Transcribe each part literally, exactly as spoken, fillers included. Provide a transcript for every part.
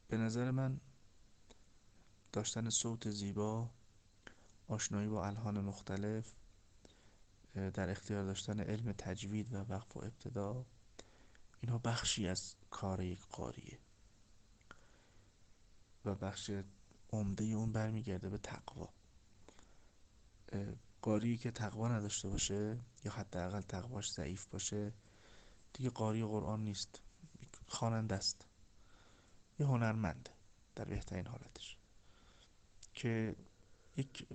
به نظر من داشتن صوت زیبا، آشنایی با الحان مختلف، در اختیار داشتن علم تجوید و وقف و ابتدا، اینا بخشی از کار یک قاریه و بخش عمده اون برمیگرده به تقوا. قاری که تقوا نداشته باشه یا حداقل تقواش ضعیف باشه دیگه قاری قرآن نیست، خواننده است، یه هنرمنده در بهترین حالتش که یک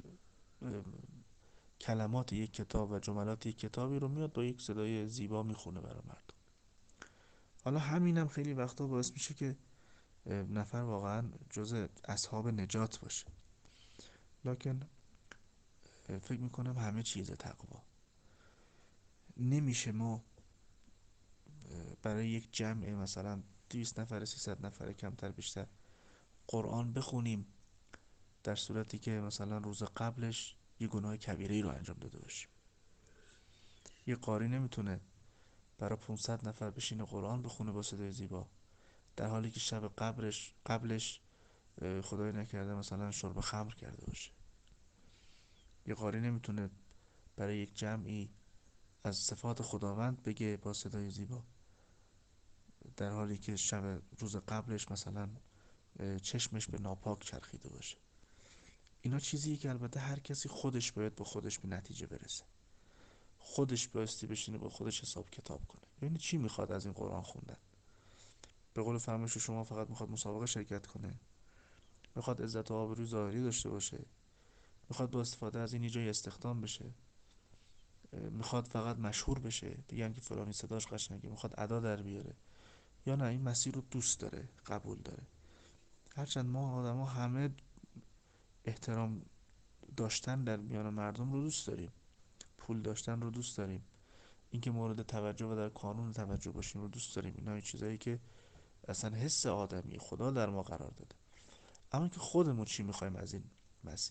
کلمات یک کتاب و جملات یک کتابی رو میاد با یک صدای زیبا میخونه برای مردم. حالا همینم خیلی وقتا باعث میشه که نفر واقعا جز اصحاب نجات باشه، لکن فکر میکنم همه چیز تقوا. نمیشه ما برای یک جمع مثلا دویست نفر، سیصد نفر، کمتر بیشتر قرآن بخونیم در صورتی که مثلا روز قبلش یه گناه کبیره رو انجام داده باشیم. یه قاری نمیتونه برای پانصد نفر بشینه قرآن بخونه با صدای زیبا در حالی که شب قبلش قبلش خدای نکرده مثلا شرب خمر کرده باشه. یه قاری نمیتونه برای یک جمعی از صفات خداوند بگه با صدای زیبا در حالی که شب روز قبلش مثلا چشمش به ناپاک چرخیده باشه. اینا چیزیه که البته هر کسی خودش باید با خودش به نتیجه برسه، خودش بایستی بشینه با خودش حساب کتاب کنه ببینه چی میخواد از این قرآن خوندن. به قول فرمایش شما فقط میخواد مسابقه شرکت کنه، میخواد عزت و آبروی ظاهری داشته باشه، میخواد با استفاده از این جای استخدام بشه، میخواد فقط مشهور بشه بگن که فلانی صداش قشنگه، میخواد ادا در بیاره، یا نه این مسیر رو دوست داره، قبول داره. هرچند ما آدما همه احترام داشتن در میان مردم رو دوست داریم، پول داشتن رو دوست داریم، اینکه مورد توجه و در کانون توجه باشیم رو دوست داریم. اینا این چیزایی که اصلا حس آدمی خدا در ما قرار داده. اما که خودمون چی میخوایم از این مسیر.